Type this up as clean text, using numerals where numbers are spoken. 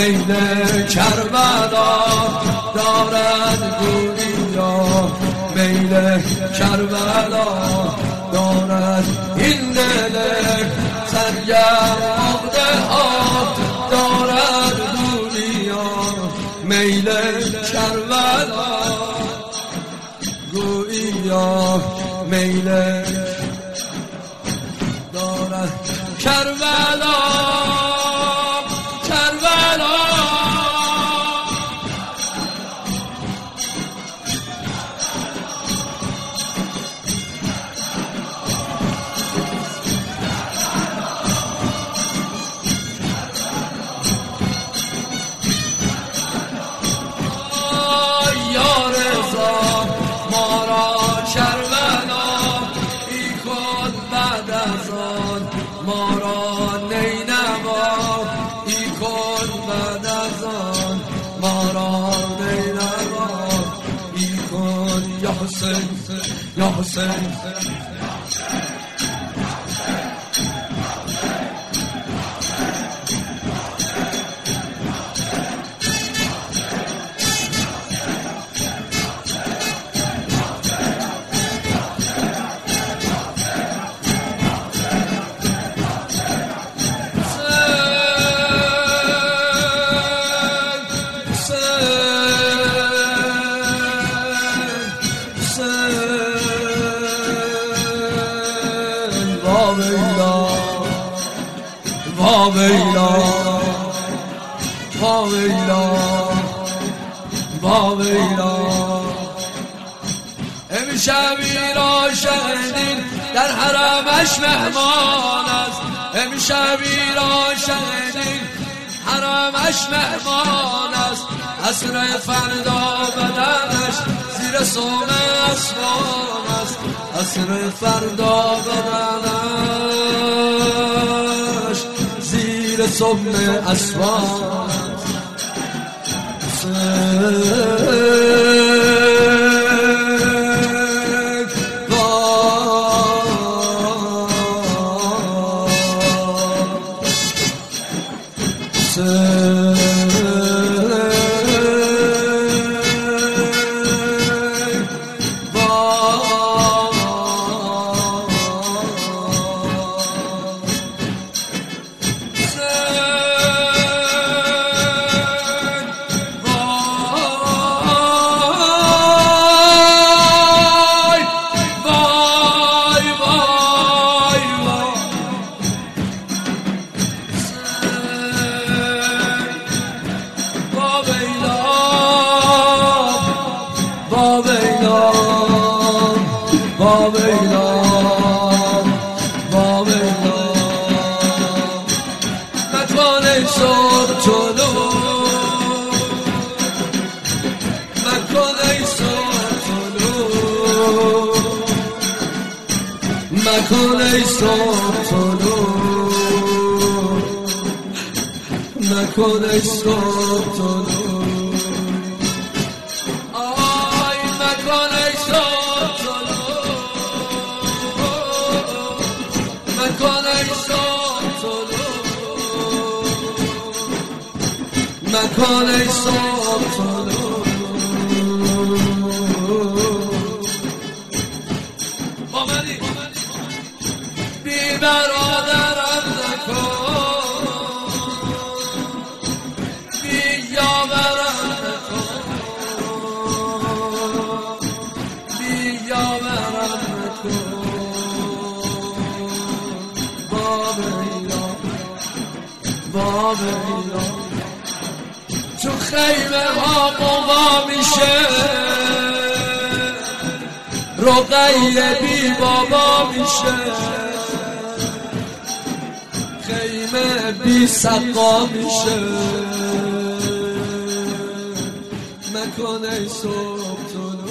میل کربلا دارد گویا، میل کربلا دارد این دل سرگرم عقده‌ها دارد گویا، میل کربلا گویا، میل دارد کربلا کربلا. یا رضا ما را کربلا ای کن بعد از آن، ما را نینوا ای کن بعد از آن، ما را نینوا ای کن یا حسین یا حسین. واویلا واویلا واویلا، امشب ایران شهدین در حرمش مهمان است، امشب ایران شهدین حرمش مهمان است، عصر فردا بدنش زیر سوم اسمان است، عصر فردا بدنش زیر سوم اسمان مکن ای صبح طلوع، مکن ای صبح طلوع، آی مکن ای صبح طلوع، مکن ای صبح طلوع، مکن ای صبح طلوع. بی برادرم نکن، بی یاورم نکن، بی یاورم نکن، باب ایران باب ایران، تو خیمه ها قوا میشه، رقیه بی بابا میشه، خیمه بی سقا میشه، مکن ای صبح طلوع.